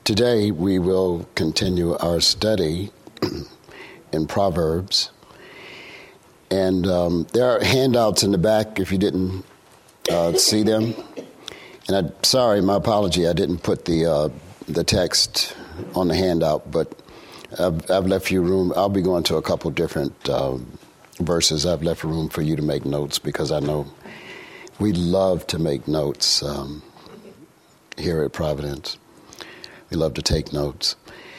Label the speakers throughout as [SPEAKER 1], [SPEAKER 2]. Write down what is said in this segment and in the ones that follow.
[SPEAKER 1] Today we will continue our study in Proverbs. And there are handouts in the back if you didn't see them. And my apology, I didn't put the text on the handout, but I've left you room. I'll be going to a couple different verses. I've left room for you to make notes because I know we love to make notes here at Providence. We love to take notes.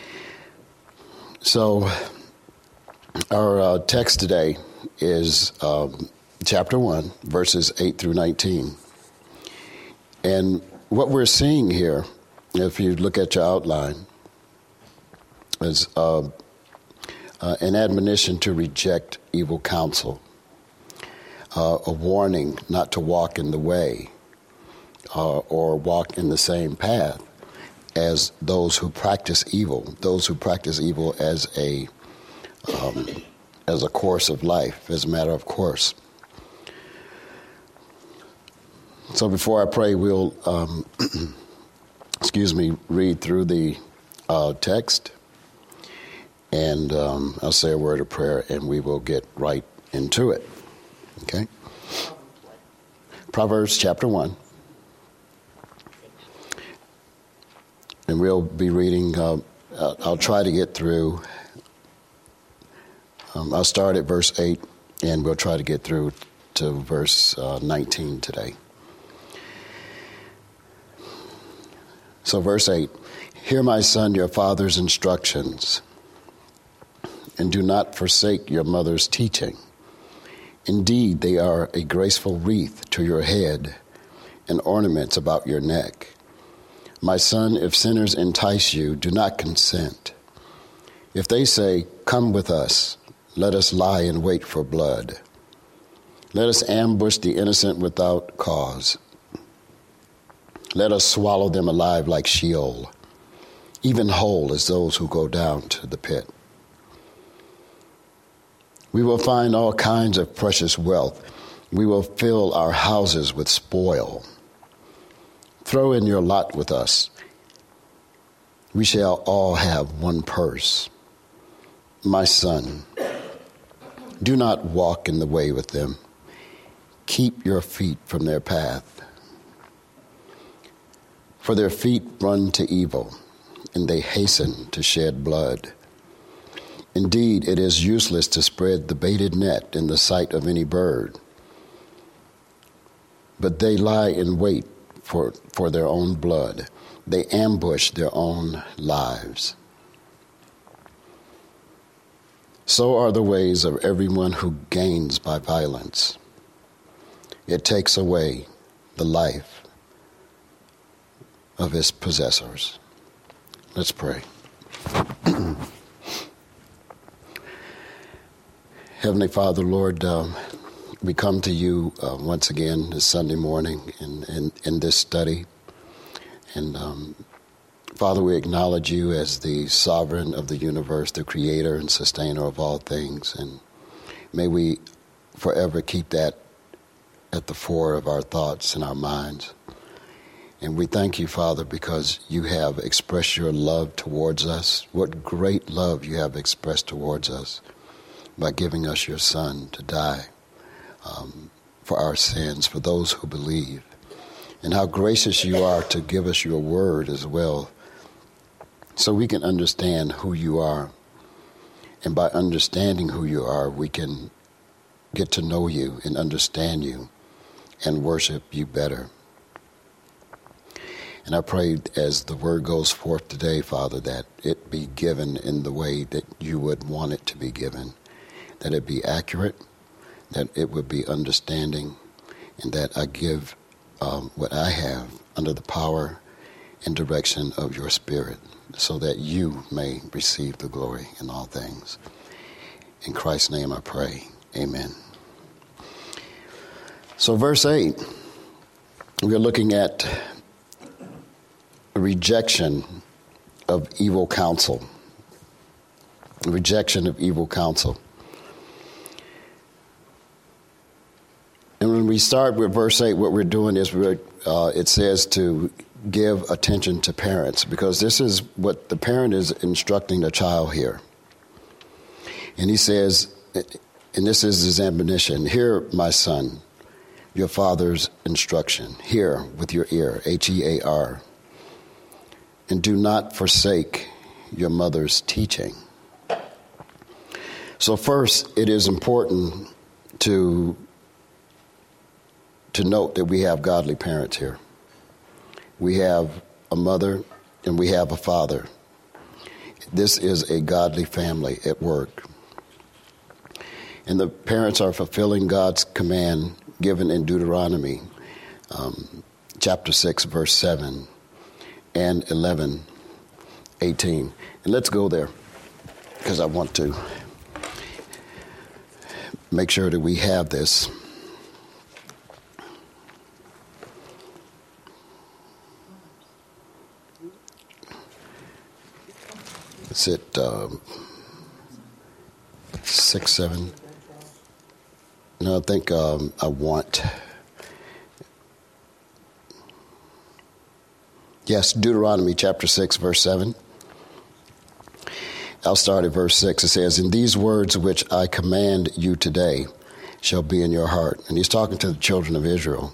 [SPEAKER 1] So our text today is chapter 1, verses 8 through 19. And what we're seeing here, if you look at your outline, is an admonition to reject evil counsel, a warning not to walk in the way or walk in the same path as those who practice evil as a course of life, as a matter of course. So before I pray, we'll, read through the text, and I'll say a word of prayer, and we will get right into it. Okay? Proverbs chapter 1. And we'll be reading, I'll try to get through, I'll start at verse 8, and we'll try to get through to verse 19 today. So verse 8, "Hear, my son, your father's instructions, and do not forsake your mother's teaching. Indeed, they are a graceful wreath to your head and ornaments about your neck. My son, if sinners entice you, do not consent. If they say, 'Come with us, let us lie in wait for blood. Let us ambush the innocent without cause. Let us swallow them alive like Sheol, even whole as those who go down to the pit. We will find all kinds of precious wealth. We will fill our houses with spoil. Throw in your lot with us. We shall all have one purse. My son, do not walk in the way with them. Keep your feet from their path. For their feet run to evil, and they hasten to shed blood. Indeed, it is useless to spread the baited net in the sight of any bird. But they lie in wait for their own blood. They ambush their own lives. So are the ways of everyone who gains by violence. It takes away the life of its possessors." Let's pray. Heavenly Father, Lord, we come to you once again this Sunday morning in this study. And Father, we acknowledge you as the sovereign of the universe, the creator and sustainer of all things. And may we forever keep that at the fore of our thoughts and our minds. And we thank you, Father, because you have expressed your love towards us. What great love you have expressed towards us by giving us your Son to die for our sins, for those who believe. And how gracious you are to give us your word as well, so we can understand who you are. And by understanding who you are, we can get to know you and understand you and worship you better. And I pray as the word goes forth today, Father, that it be given in the way that you would want it to be given, that it be accurate, that it would be understanding, and that I give what I have under the power and direction of your Spirit, so that you may receive the glory in all things. In Christ's name I pray. Amen. So verse 8, we're looking at a rejection of evil counsel. A rejection of evil counsel. And when we start with verse 8, what we're doing is it says to give attention to parents, because this is what the parent is instructing the child here. And he says, and this is his admonition, hear, my son, your father's instruction. Hear with your ear, H-E-A-R. And do not forsake your mother's teaching. So first, it is important to note that we have godly parents here. We have a mother and we have a father. This is a godly family at work. And the parents are fulfilling God's command given in Deuteronomy chapter 6, verse 7 and 11, 18. And let's go there, because I want to make sure that we have this. It's at 6, 7. No, I think I want. Yes, Deuteronomy chapter 6, verse 7. I'll start at verse 6. It says, "And these words which I command you today shall be in your heart." And he's talking to the children of Israel.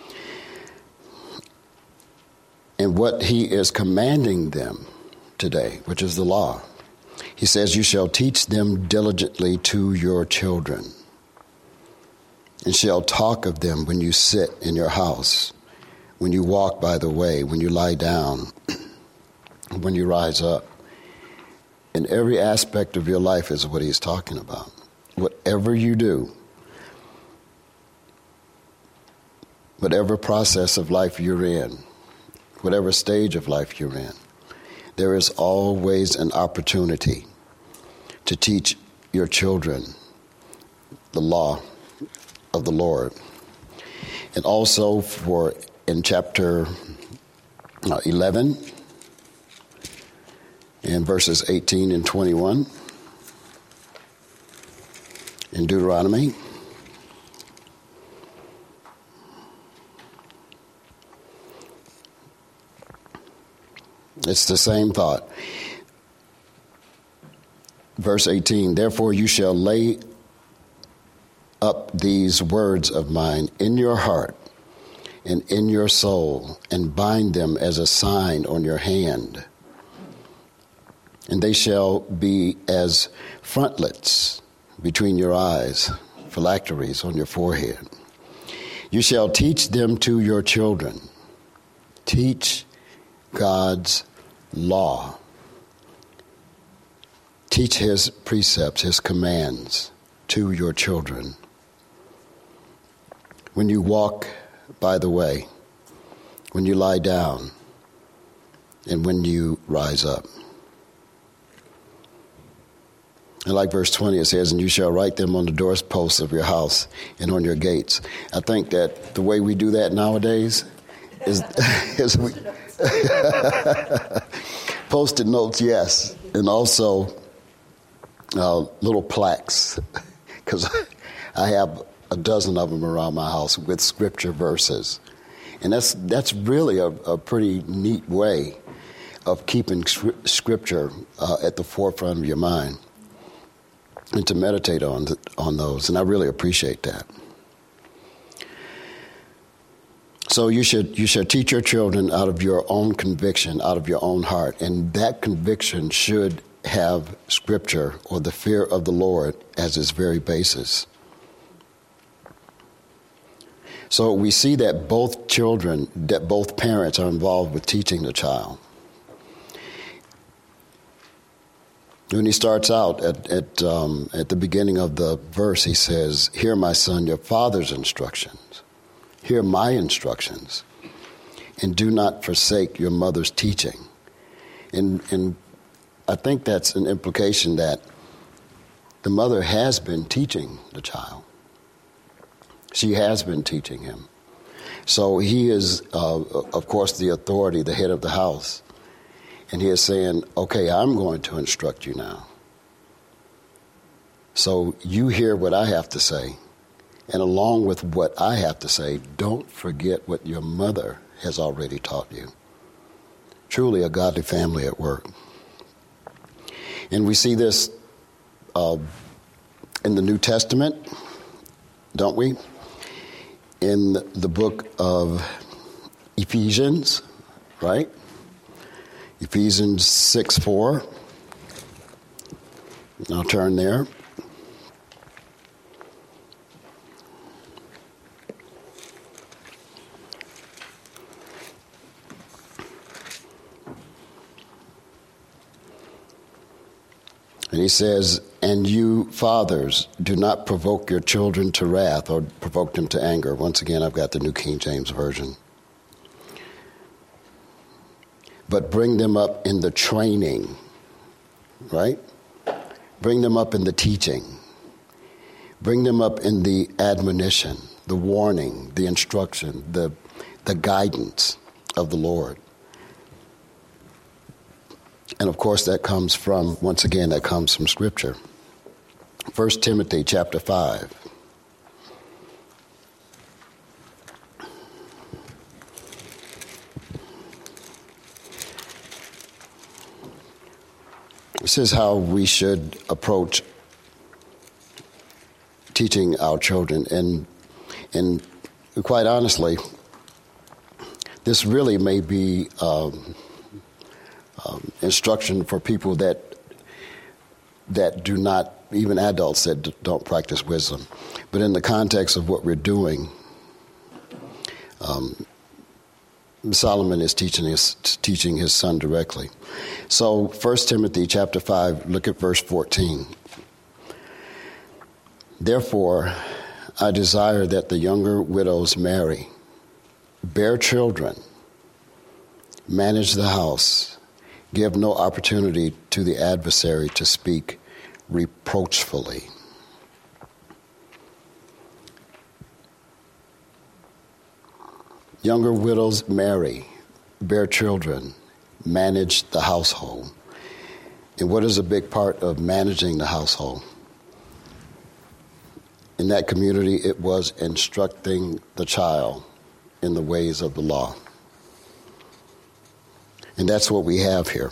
[SPEAKER 1] And what he is commanding them today, which is the law, he says, "You shall teach them diligently to your children, and shall talk of them when you sit in your house, when you walk by the way, when you lie down, when you rise up." In every aspect of your life is what he's talking about. Whatever you do, whatever process of life you're in, whatever stage of life you're in, there is always an opportunity to teach your children the law of the Lord. And also in chapter 11 and verses 18 and 21 in Deuteronomy. It's the same thought. Verse 18, "Therefore you shall lay up these words of mine in your heart and in your soul, and bind them as a sign on your hand. And they shall be as frontlets between your eyes, phylacteries on your forehead. You shall teach them to your children." Teach God's law. Teach his precepts, his commands to your children. When you walk by the way, when you lie down, and when you rise up. And like verse 20, it says, "And you shall write them on the doorposts of your house and on your gates." I think that the way we do that nowadays is we Post-it notes, yes, and also little plaques, because I have a dozen of them around my house with scripture verses. And that's really a pretty neat way of keeping scripture at the forefront of your mind, and to meditate on those, and I really appreciate that. So you should teach your children out of your own conviction, out of your own heart, and that conviction should have scripture or the fear of the Lord as its very basis. So we see that both parents are involved with teaching the child. When he starts out at the beginning of the verse, he says, "Hear, my son, your father's instructions. Hear my instructions, and do not forsake your mother's teaching." And I think that's an implication that the mother has been teaching the child. She has been teaching him. So he is, of course, the authority, the head of the house. And he is saying, okay, I'm going to instruct you now. So you hear what I have to say. And along with what I have to say, don't forget what your mother has already taught you. truly a godly family at work. And we see this in the New Testament, don't we? In the book of Ephesians, right? Ephesians 6:4. I'll turn there. And he says, "And you, fathers, do not provoke your children to wrath," or provoke them to anger. Once again, I've got the New King James Version. "But bring them up in the training," right? Bring them up in the teaching. Bring them up in the admonition, the warning, the instruction, the guidance of the Lord. And of course, that comes from Scripture. 1 Timothy chapter 5. This is how we should approach teaching our children. And quite honestly, this really may be instruction for people that do not, even adults that don't practice wisdom. But in the context of what we're doing, Solomon is teaching his son directly. So 1 Timothy chapter 5, look at verse 14. "Therefore, I desire that the younger widows marry, bear children, manage the house, give no opportunity to the adversary to speak reproachfully." Younger widows marry, bear children, manage the household. And what is a big part of managing the household? In that community, it was instructing the child in the ways of the law. And that's what we have here.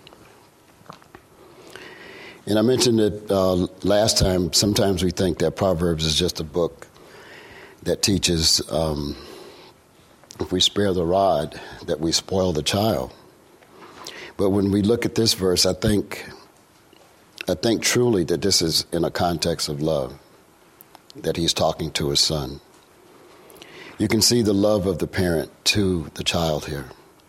[SPEAKER 1] And I mentioned it last time, sometimes we think that Proverbs is just a book that teaches if we spare the rod, that we spoil the child. But when we look at this verse, I think truly that this is in a context of love, that he's talking to his son. You can see the love of the parent to the child here.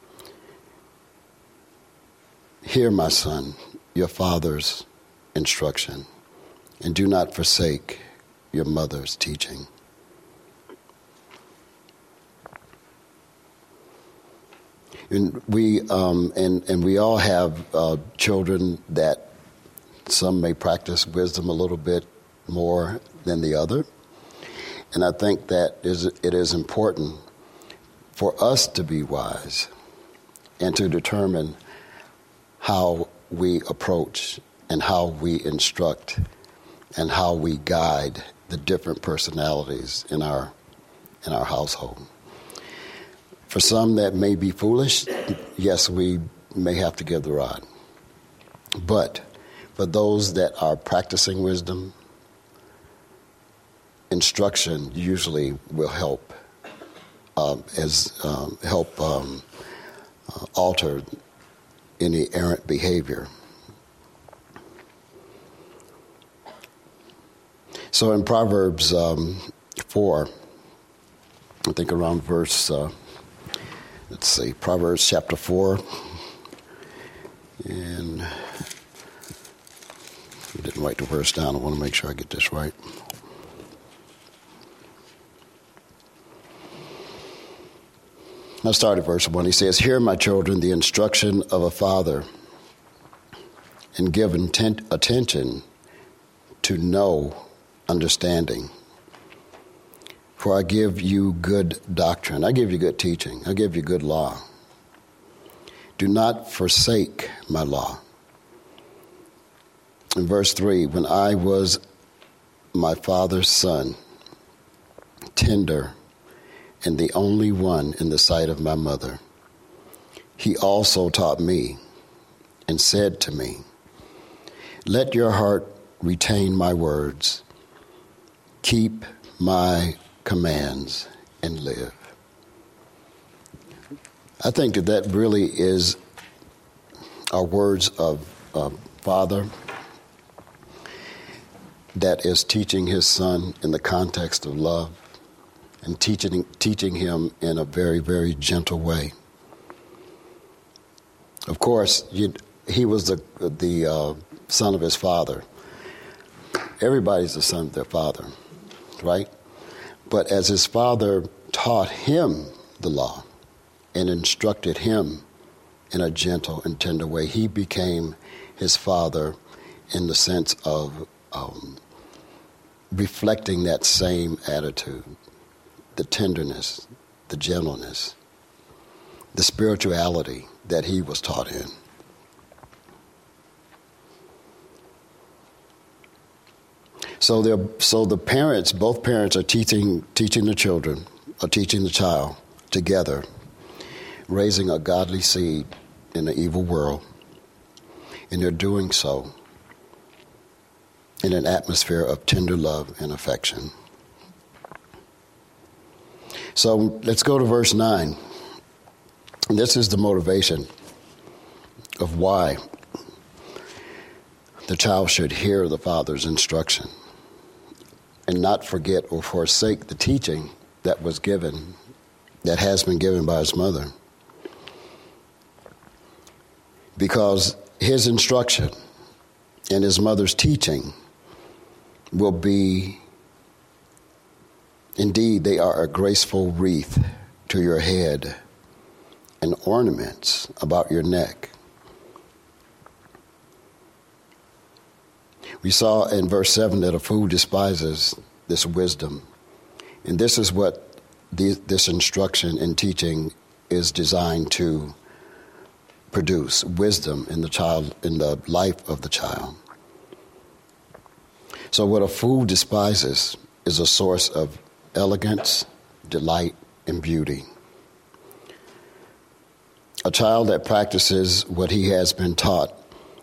[SPEAKER 1] "Hear, my son, your father's instruction, and do not forsake your mother's teaching." And we all have children that some may practice wisdom a little bit more than the other. And I think that it is important for us to be wise and to determine how we approach and how we instruct and how we guide the different personalities in our household. For some that may be foolish, yes, we may have to give the rod. But for those that are practicing wisdom, instruction usually will help alter any errant behavior. So in Proverbs 4, I think around verse, Proverbs chapter 4, and I didn't write the verse down. I want to make sure I get this right. I'll start at verse 1. He says, "Hear, my children, the instruction of a father, and give attention to know understanding. For I give you good doctrine." I give you good teaching. I give you good law. "Do not forsake my law." In verse 3, "When I was my father's son, tender and the only one in the sight of my mother, he also taught me and said to me, let your heart retain my words, keep my commands, and live. I think that really is our words of Father that is teaching his son in the context of love and teaching him in a very, very gentle way. Of course, he was the son of his father. Everybody's the son of their father, right? But as his father taught him the law and instructed him in a gentle and tender way, he became his father in the sense of reflecting that same attitude, the tenderness, the gentleness, the spirituality that he was taught in. So the parents, both parents are teaching the children, or teaching the child together, raising a godly seed in an evil world, and they're doing so in an atmosphere of tender love and affection. So let's go to verse 9. And this is the motivation of why the child should hear the father's instruction and not forget or forsake the teaching that has been given by his mother. Because his instruction and his mother's teaching will be, indeed, they are a graceful wreath to your head and ornaments about your neck. We saw in verse 7 that a fool despises this wisdom. And this is what this instruction and teaching is designed to produce: wisdom in the life of the child. So what a fool despises is a source of elegance, delight, and beauty. A child that practices what he has been taught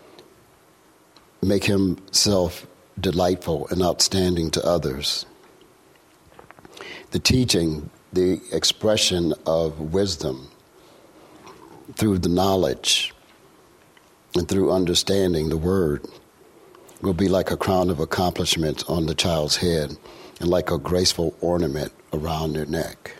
[SPEAKER 1] make himself delightful and outstanding to others. The teaching, the expression of wisdom through the knowledge and through understanding the word will be like a crown of accomplishments on the child's head and like a graceful ornament around their neck.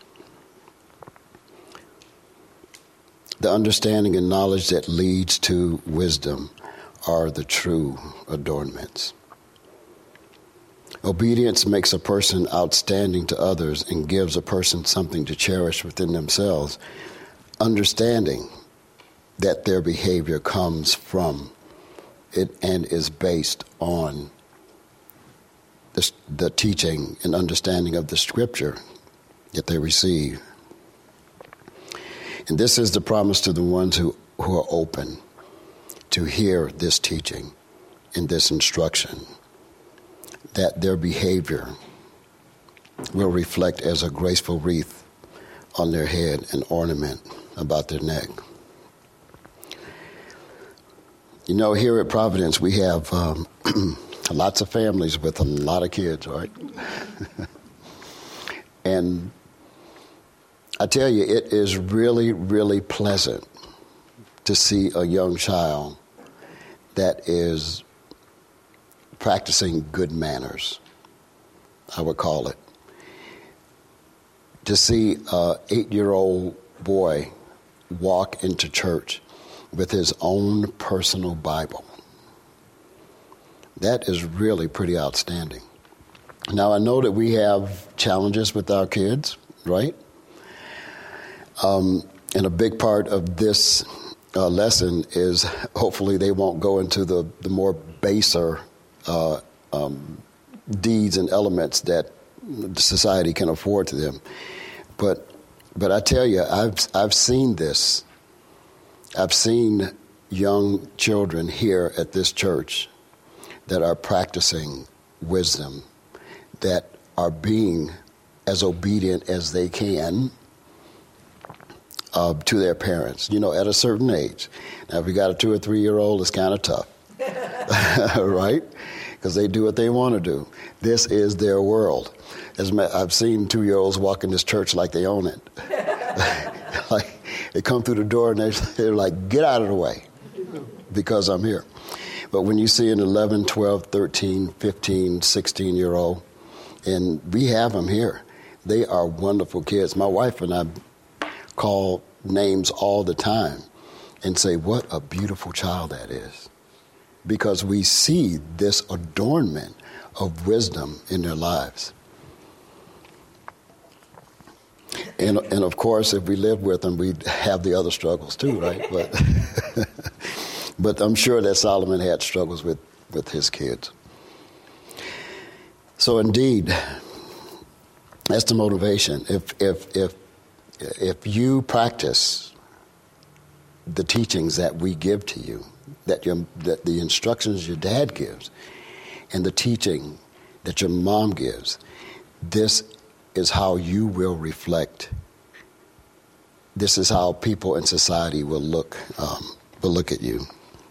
[SPEAKER 1] The understanding and knowledge that leads to wisdom are the true adornments. Obedience makes a person outstanding to others and gives a person something to cherish within themselves, understanding that their behavior comes from it and is based on the teaching and understanding of the scripture that they receive. And this is the promise to the ones who are open to hear this teaching and this instruction, that their behavior will reflect as a graceful wreath on their head, an ornament about their neck. You know, here at Providence, we have lots of families with a lot of kids, right? And I tell you, it is really, really pleasant to see a young child that is practicing good manners, I would call it. To see an 8-year-old boy walk into church with his own personal Bible, that is really pretty outstanding. Now, I know that we have challenges with our kids, right? And a big part of this lesson is hopefully they won't go into the more baser deeds and elements that society can afford to them. But I tell you, I've seen this. I've seen young children here at this church that are practicing wisdom, that are being as obedient as they can to their parents, at a certain age. Now, if you got a 2 or 3 year old, it's kind of tough, right? Because they do what they want to do. This is their world. I've seen 2-year-olds walk in this church like they own it. Like they come through the door and they're like, get out of the way because I'm here. But when you see an 11, 12, 13, 15, 16-year-old, and we have them here, they are wonderful kids. My wife and I call names all the time and say, what a beautiful child that is. Because we see this adornment of wisdom in their lives. And of course, if we lived with them, we'd have the other struggles too, right? But I'm sure that Solomon had struggles with his kids. So indeed, that's the motivation. If you practice the teachings that we give to you, that the instructions your dad gives, and the teaching that your mom gives, this is how you will reflect. This is how people in society will look at you.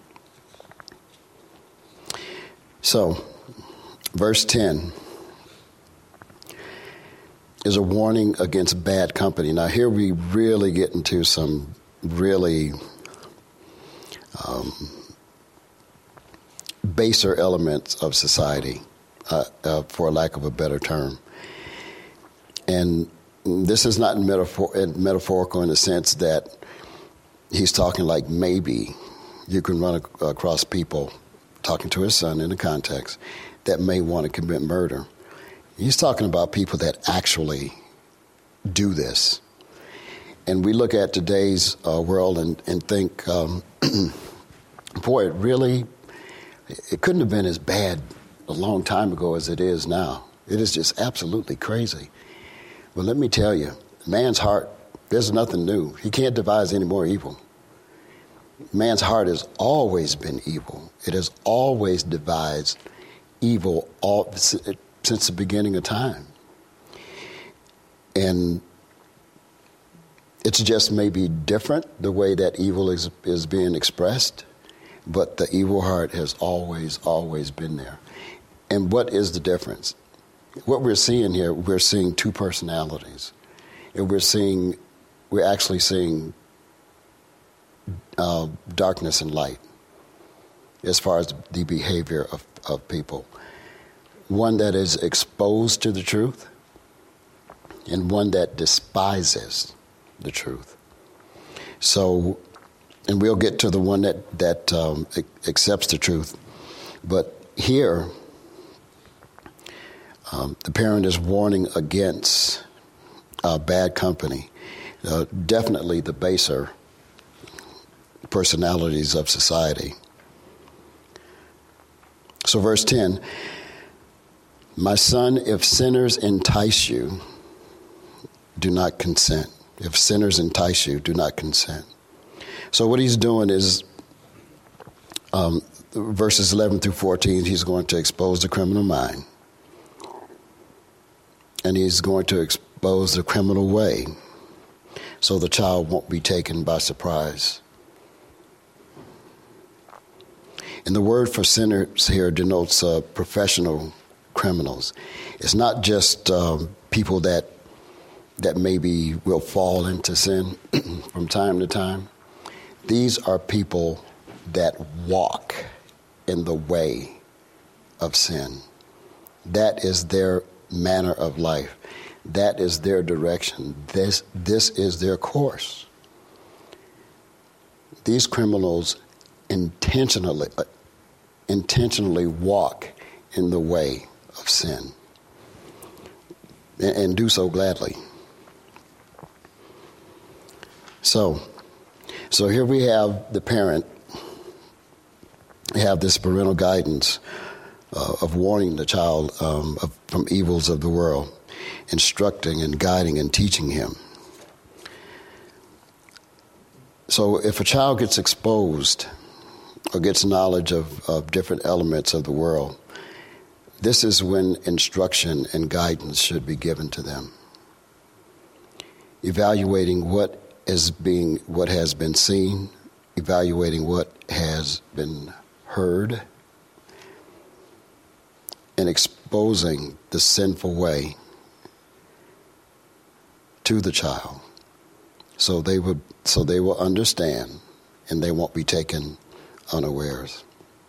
[SPEAKER 1] So, verse 10 is a warning against bad company. Now, here we really get into some really baser elements of society, for lack of a better term. And this is not metaphorical in the sense that he's talking like maybe you can run across people, talking to his son in the context, that may want to commit murder. He's talking about people that actually do this. And we look at today's world and think, boy, it couldn't have been as bad a long time ago as it is now. It is just absolutely crazy. But let me tell you, man's heart, there's nothing new. He can't devise any more evil. Man's heart has always been evil. It has always devised evil since the beginning of time. And it's just maybe different the way that evil is being expressed, but the evil heart has always been there. And what is the difference? What we're seeing here, we're seeing two personalities. And we're actually seeing darkness and light as far as the behavior of people. One that is exposed to the truth and one that despises the truth. So, and we'll get to the one that accepts the truth. But here, the parent is warning against bad company. Definitely the baser personalities of society. So verse 10, my son, if sinners entice you, do not consent. If sinners entice you, do not consent. So what he's doing is, verses 11 through 14, he's going to expose the criminal mind. And he's going to expose the criminal way so the child won't be taken by surprise. And the word for sinners here denotes professional criminals. It's not just people that maybe will fall into sin from time to time. These are people that walk in the way of sin. That is their manner of life. That is their direction. This is their course. These criminals intentionally walk in the way of sin and do so gladly. So here we have the parent have this parental guidance of warning the child from evils of the world, instructing and guiding and teaching him. So if a child gets exposed or gets knowledge of different elements of the world, this is when instruction and guidance should be given to them. Evaluating what as being what has been seen, evaluating what has been heard, and exposing the sinful way to the child, so they will understand and they won't be taken unawares.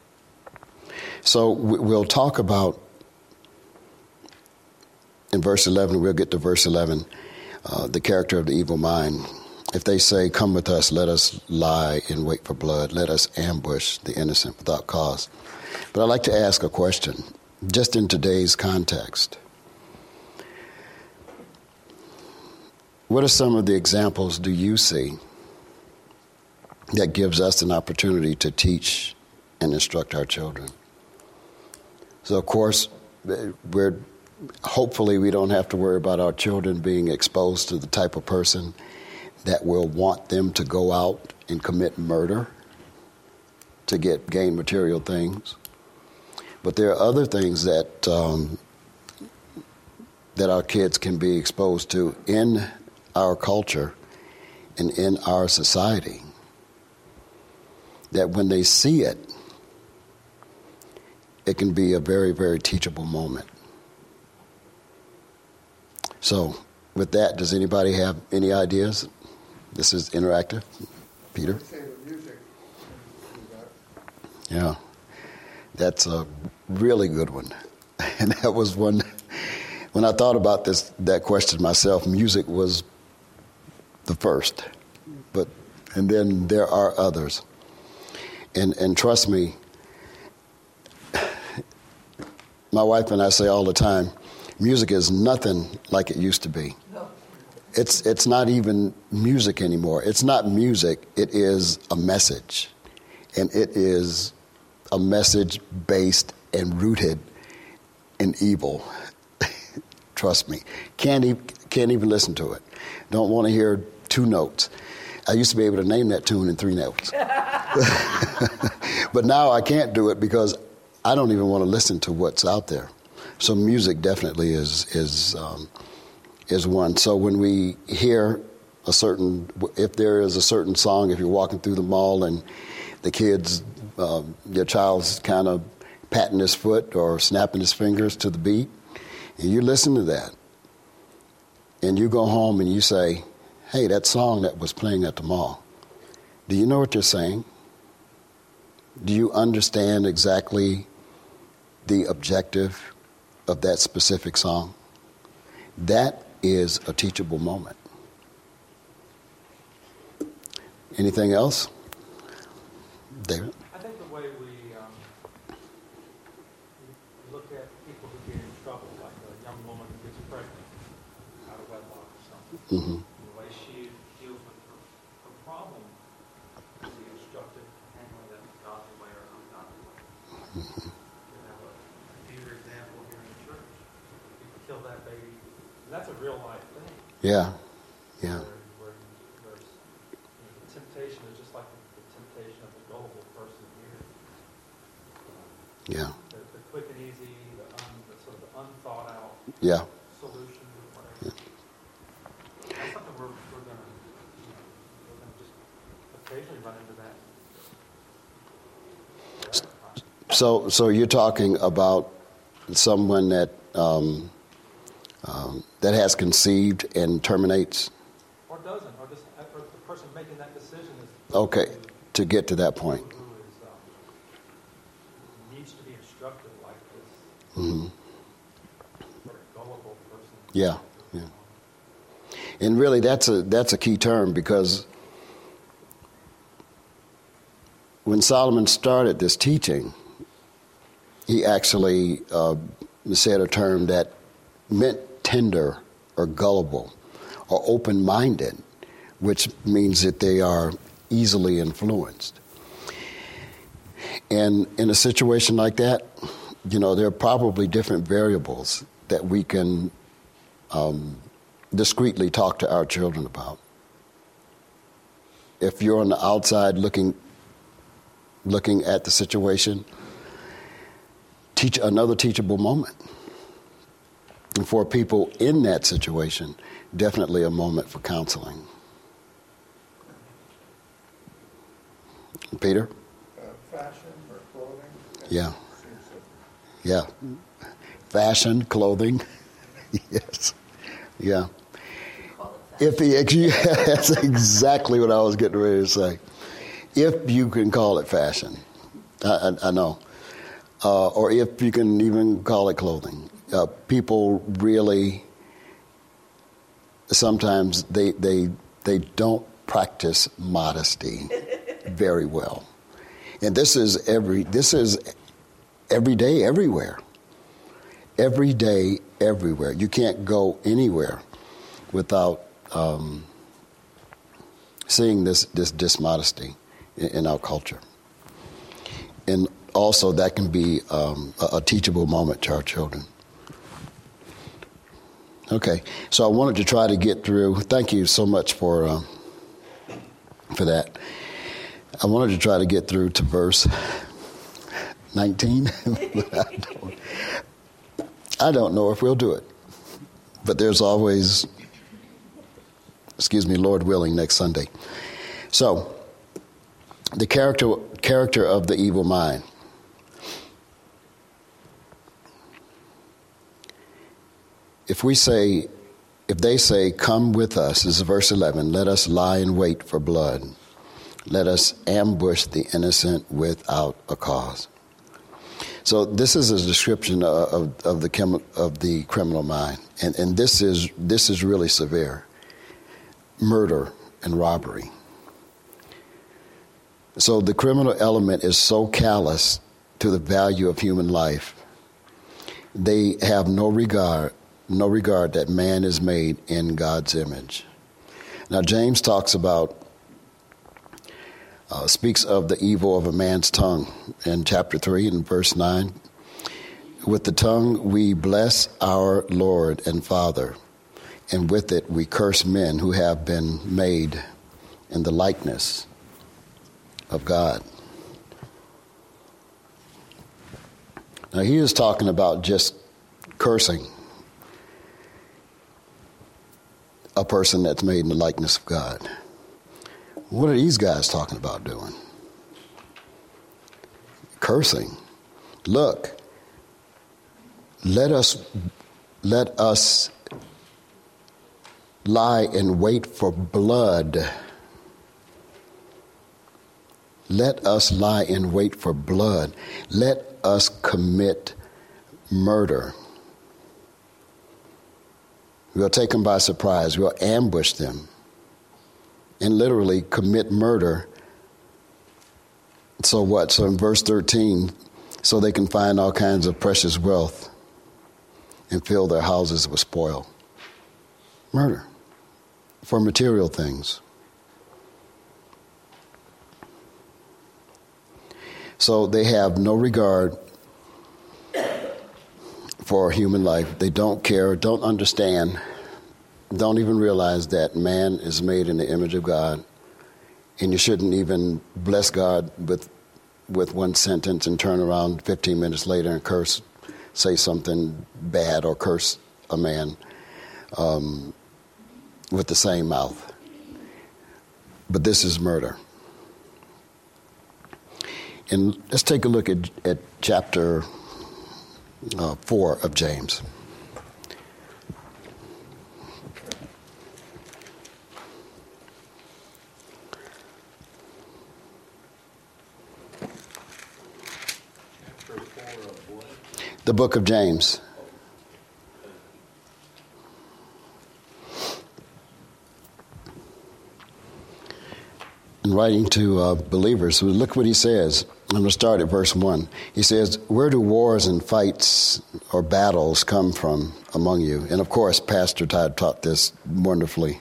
[SPEAKER 1] So we'll talk about, in verse 11, we'll get to verse 11, the character of the evil mind. If they say, "Come with us, let us lie in wait for blood, let us ambush the innocent without cause." But I'd like to ask a question, just in today's context. What are some of the examples do you see that gives us an opportunity to teach and instruct our children? So, of course, hopefully we don't have to worry about our children being exposed to the type of person that will want them to go out and commit murder to gain material things. But there are other things that our kids can be exposed to in our culture and in our society, that when they see it, it can be a very, very teachable moment. So with that, does anybody have any ideas? This is interactive. Peter? Yeah, that's a really good one. And that was one, when I thought about that question myself, music was the first. And then there are others. And trust me, my wife and I say all the time, music is nothing like it used to be. No. It's not even music anymore. It's not music. It is a message. And it is a message based and rooted in evil. Trust me. Can't even listen to it. Don't want to hear two notes. I used to be able to name that tune in 3 notes. But now I can't do it because I don't even want to listen to what's out there. So music definitely is one. So when we hear if there is a certain song, if you're walking through the mall and the kids, your child's kind of patting his foot or snapping his fingers to the beat, and you listen to that, and you go home and you say, "Hey, that song that was playing at the mall, do you know what they're saying? Do you understand exactly the objective of that specific song?" That is a teachable moment. Anything else? David?
[SPEAKER 2] I think the way we look at people who get in trouble, like a young woman who gets pregnant out of wedlock or something,
[SPEAKER 1] Mm-hmm.
[SPEAKER 2] the way she deals with her problem is the instructive handling that godly way or ungodly way.
[SPEAKER 1] Mm-hmm.
[SPEAKER 2] We have a theater example here in the church. People kill that baby. And that's a real life thing.
[SPEAKER 1] Yeah.
[SPEAKER 2] Where the temptation is just like the temptation of the gullible person here.
[SPEAKER 1] Yeah.
[SPEAKER 2] The quick and easy, the sort of the unthought out
[SPEAKER 1] Yeah.
[SPEAKER 2] solution or whatever.
[SPEAKER 1] Yeah.
[SPEAKER 2] That's something we're going to just occasionally run into that.
[SPEAKER 1] So you're talking about someone that that has conceived and terminates?
[SPEAKER 2] Or doesn't, or the person making that decision is...
[SPEAKER 1] Okay, to get to that point.
[SPEAKER 2] Who needs to be instructed like this.
[SPEAKER 1] Mm-hmm.
[SPEAKER 2] What a gullible person.
[SPEAKER 1] Yeah. And really, that's a key term, because when Solomon started this teaching, he actually said a term that meant tender or gullible or open-minded, which means that they are easily influenced. And in a situation like that, there are probably different variables that we can discreetly talk to our children about. If you're on the outside looking at the situation, teach another teachable moment. And for people in that situation, definitely a moment for counseling. Peter?
[SPEAKER 3] Fashion or clothing?
[SPEAKER 1] Yeah. Yeah. Fashion, clothing. Yes. Yeah. That's exactly what I was getting ready to say. If you can call it fashion, I know. Or if you can even call it clothing. People really, sometimes they don't practice modesty very well. And this is every day, everywhere. Every day, everywhere. You can't go anywhere without seeing this dismodesty in our culture. And also that can be a teachable moment to our children. Okay, so I wanted to try to get through. Thank you so much for that. I wanted to try to get through to verse 19. I don't know if we'll do it. But there's always, Lord willing, next Sunday. So, the character of the evil mind. If they say, come with us, this is verse 11, let us lie in wait for blood. Let us ambush the innocent without a cause. So this is a description of the criminal mind, and this is really severe. Murder and robbery. So the criminal element is so callous to the value of human life. They have no regard that man is made in God's image. Now James speaks of the evil of a man's tongue in chapter 3 and verse 9. With the tongue we bless our Lord and Father, and with it we curse men who have been made in the likeness of God. Now he is talking about just cursing a person that's made in the likeness of God. What are these guys talking about doing? Cursing. Look, let us lie in wait for blood. Let us lie in wait for blood. Let us commit murder. We'll take them by surprise. We'll ambush them and literally commit murder. So what? So in verse 13, so they can find all kinds of precious wealth and fill their houses with spoil. Murder for material things. So they have no regard for human life. They don't care, don't understand, don't even realize that man is made in the image of God, and you shouldn't even bless God with one sentence and turn around 15 minutes later and say something bad or curse a man with the same mouth. But this is murder. And let's take a look at chapter 4 of James. The book of James. In writing to believers, look what he says. I'm going to start at verse 1. He says, where do wars and fights or battles come from among you? And of course, Pastor Todd taught this wonderfully.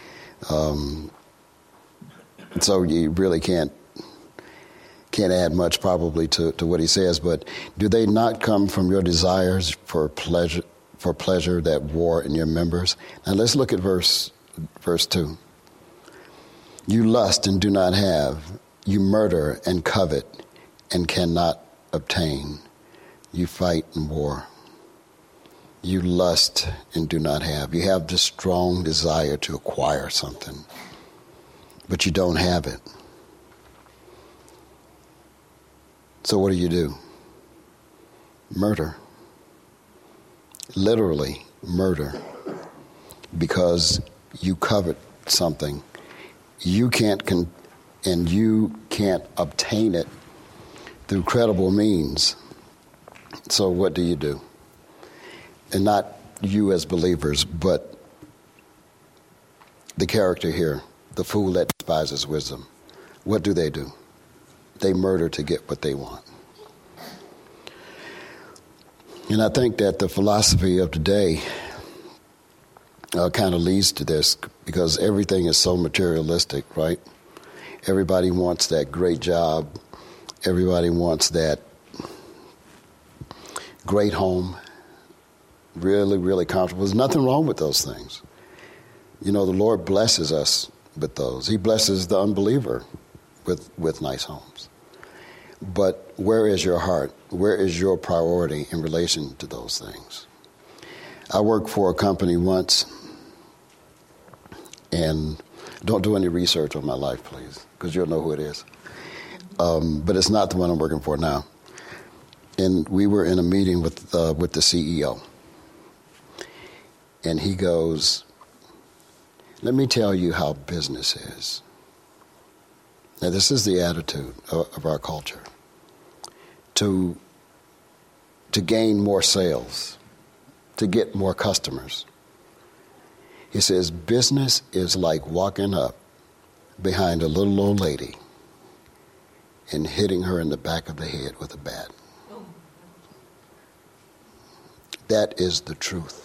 [SPEAKER 1] So you really can't add much probably to what he says, but do they not come from your desires for pleasure that war in your members? Now let's look at verse 2. You lust and do not have. You murder and covet and cannot obtain. You fight and war. You lust and do not have. You have this strong desire to acquire something, but you don't have it. So what do? Murder. Literally murder. Because you covet something. You can't and you can't obtain it through credible means. So what do? And not you as believers, but the character here, the fool that despises wisdom. What do? They murder to get what they want. And I think that the philosophy of today kind of leads to this, because everything is so materialistic, right? Everybody wants that great job. Everybody wants that great home. Really, really comfortable. There's nothing wrong with those things. You know, the Lord blesses us with those. He blesses the unbeliever with nice homes. But where is your heart? Where is your priority in relation to those things? I worked for a company once, and don't do any research on my life, please, because you'll know who it is. But it's not the one I'm working for now. And we were in a meeting with the CEO. And he goes, let me tell you how business is. Now, this is the attitude of our culture. To gain more sales, to get more customers. He says, business is like walking up behind a little old lady and hitting her in the back of the head with a bat. That is the truth.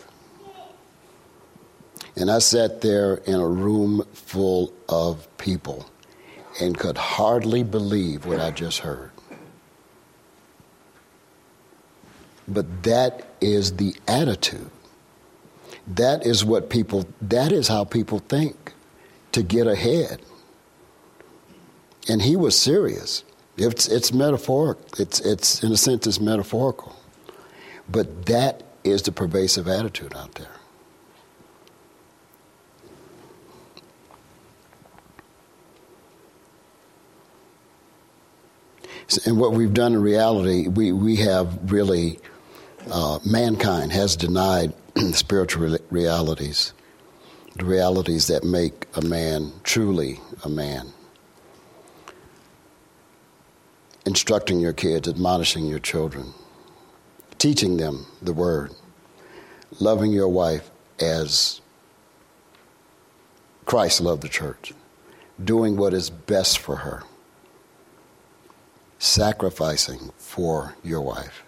[SPEAKER 1] And I sat there in a room full of people and could hardly believe what I just heard. But that is the attitude. That is how people think to get ahead. And he was serious. It's metaphorical. It's in a sense, it's metaphorical. But that is the pervasive attitude out there. And what we've done in reality, we have really, mankind has denied spiritual realities, the realities that make a man truly a man. Instructing your kids, admonishing your children, teaching them the word, loving your wife as Christ loved the church, doing what is best for her, sacrificing for your wife.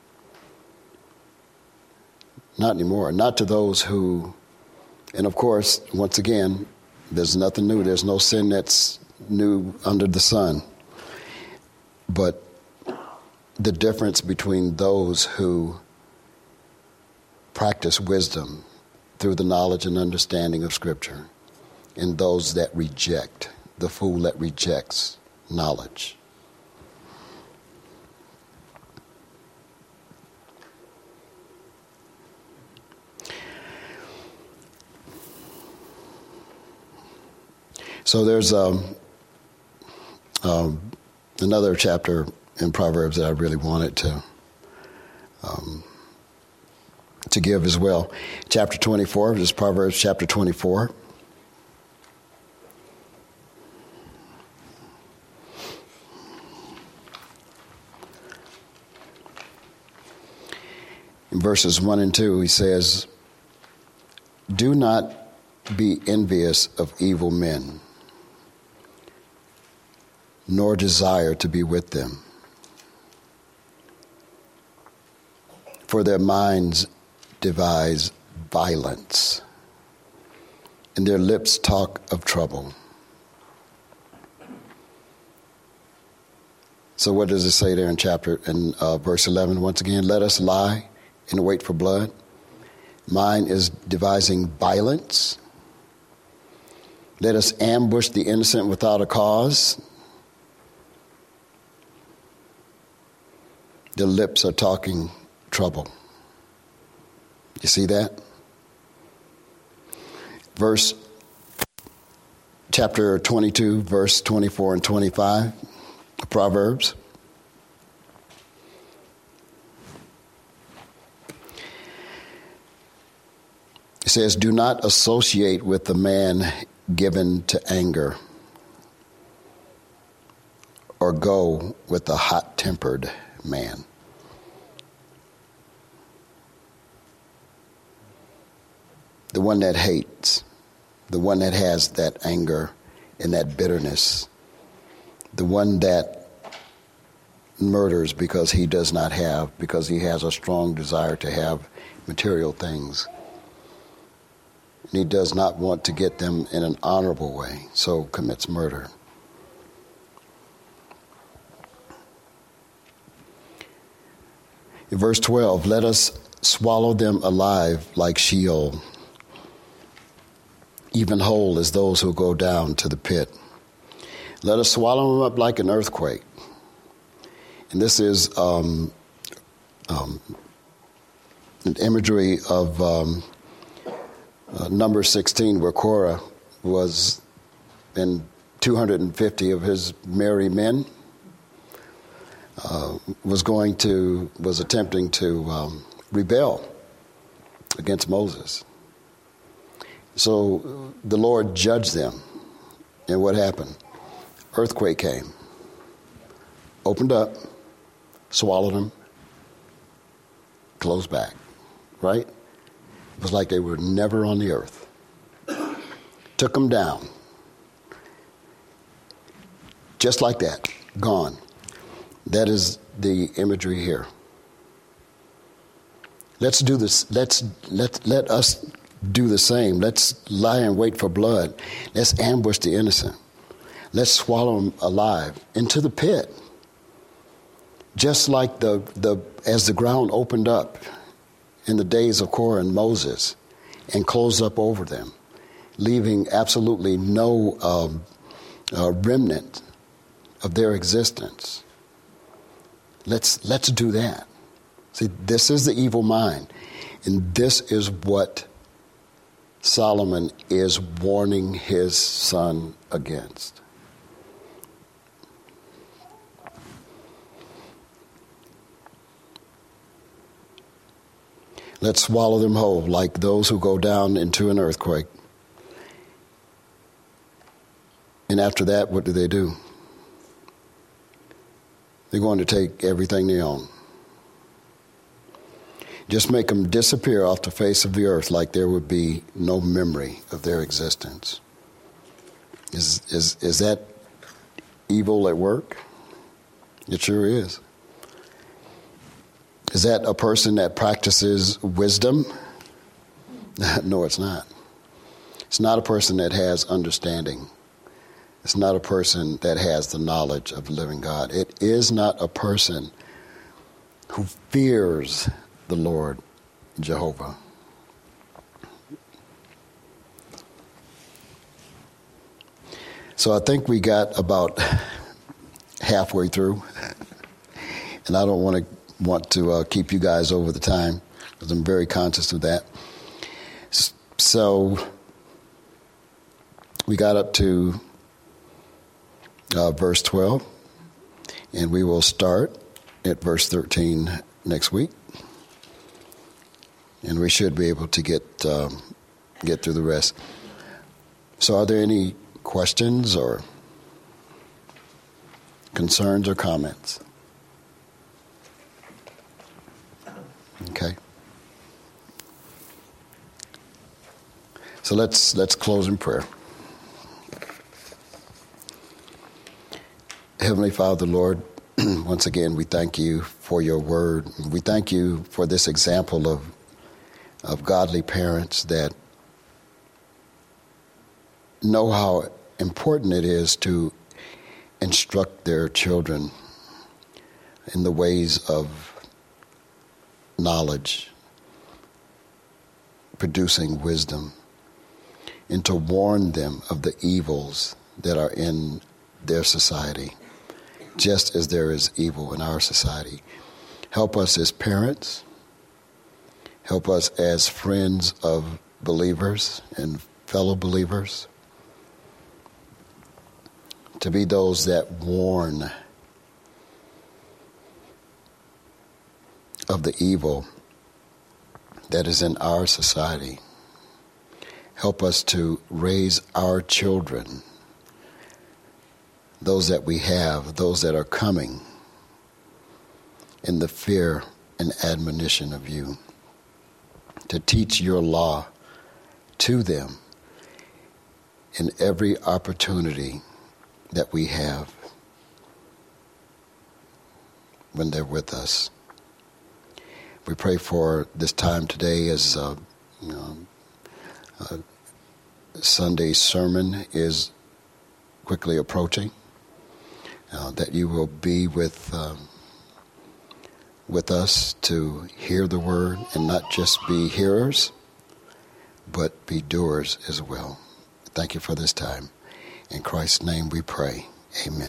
[SPEAKER 1] Not anymore. Not to those who, and of course, once again, there's nothing new. There's no sin that's new under the sun. But the difference between those who practice wisdom through the knowledge and understanding of Scripture and those that reject, the fool that rejects knowledge. So there's another chapter in Proverbs that I really wanted to give as well. Chapter 24, this is Proverbs chapter 24. In verses 1 and 2, he says, "Do not be envious of evil men, nor desire to be with them. For their minds devise violence, and their lips talk of trouble." So what does it say there in verse 11? Once again, let us lie and wait for blood. Mine is devising violence. Let us ambush the innocent without a cause. The lips are talking trouble. You see that? Chapter 22, verse 24 and 25, Proverbs. It says, do not associate with the man given to anger, or go with the hot-tempered man. The one that hates, the one that has that anger and that bitterness, the one that murders because he does not have, because he has a strong desire to have material things. And he does not want to get them in an honorable way, so commits murder. In verse 12, let us swallow them alive like Sheol, even whole as those who go down to the pit. Let us swallow them up like an earthquake. And this is an imagery of number 16, where Korah was in 250 of his merry men was attempting to rebel against Moses. So the Lord judged them. And what happened? Earthquake came, opened up, swallowed them, closed back, right? It was like they were never on the earth. Took them down. Just like that, gone. That is the imagery here. Let's do this. Let us do the same. Let's lie in wait for blood. Let's ambush the innocent. Let's swallow them alive into the pit. Just like as the ground opened up in the days of Korah and Moses and closed up over them, leaving absolutely no remnant of their existence. Let's do that. See, this is the evil mind, and this is what Solomon is warning his son against. Let's swallow them whole, like those who go down into an earthquake. And after that, what do? They're going to take everything they own. Just make them disappear off the face of the earth like there would be no memory of their existence. Is that evil at work? It sure is. Is that a person that practices wisdom? No, it's not. It's not a person that has understanding. It's not a person that has the knowledge of the living God. It is not a person who fears the Lord Jehovah. So I think we got about halfway through, and I don't want to keep you guys over the time because I'm very conscious of that. So we got up to verse 12, and we will start at verse 13 next week, and we should be able to get through the rest. So are there any questions or concerns or comments? Okay. So let's close in prayer. Heavenly Father, Lord, once again, we thank you for your word. We thank you for this example of godly parents that know how important it is to instruct their children in the ways of knowledge, producing wisdom, and to warn them of the evils that are in their society, just as there is evil in our society. Help us as parents. Help us as friends of believers and fellow believers to be those that warn of the evil that is in our society Help us to raise our children, those that we have, those that are coming, in the fear and admonition of you, to teach your law to them in every opportunity that we have when they're with us. We pray for this time today as Sunday's sermon is quickly approaching, that you will be with us to hear the word and not just be hearers, but be doers as well. Thank you for this time. In Christ's name we pray. Amen.